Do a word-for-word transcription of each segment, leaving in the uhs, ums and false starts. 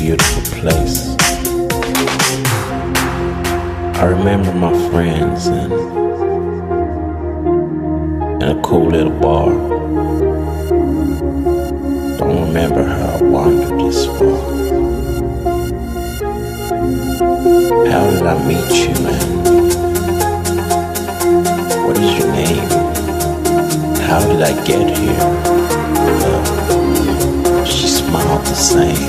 beautiful place. I remember my friends in, in a cool little bar. Don't remember how I wandered this far. How did I meet you, and what is your name? How did I get here? Uh, she smiled the same.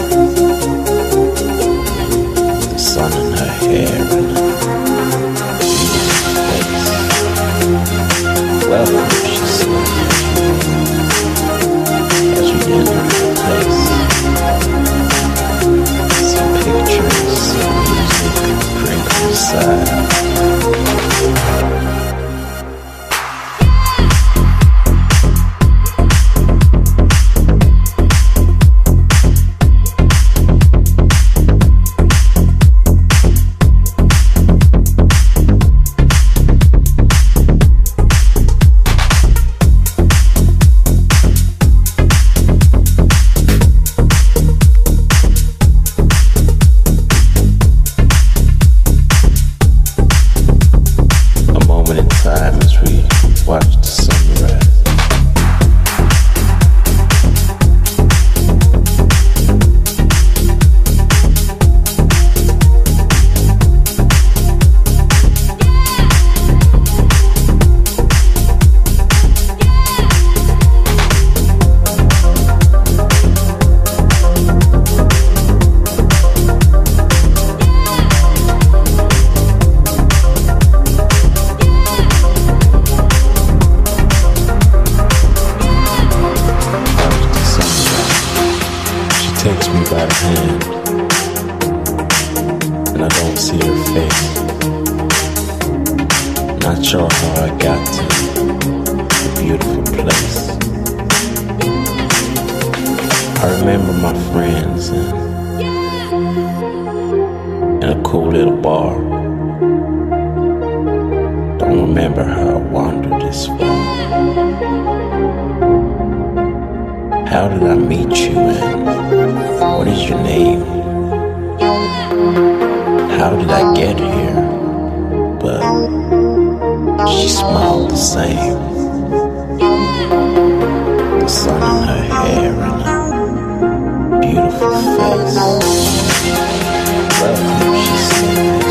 The sun in her hair and a beautiful face. Welcome, she said, as we entered the place. Some pictures, some music, drink on the side. Takes me by the hand, and I don't see her face. Not sure how I got to the beautiful place. I remember my friends in, in a cool little bar. Don't remember how I wandered this far. How did I meet you, and what is your name? How did I get here? But she smiled the same. The sun in her hair and a beautiful face. Welcome, she said.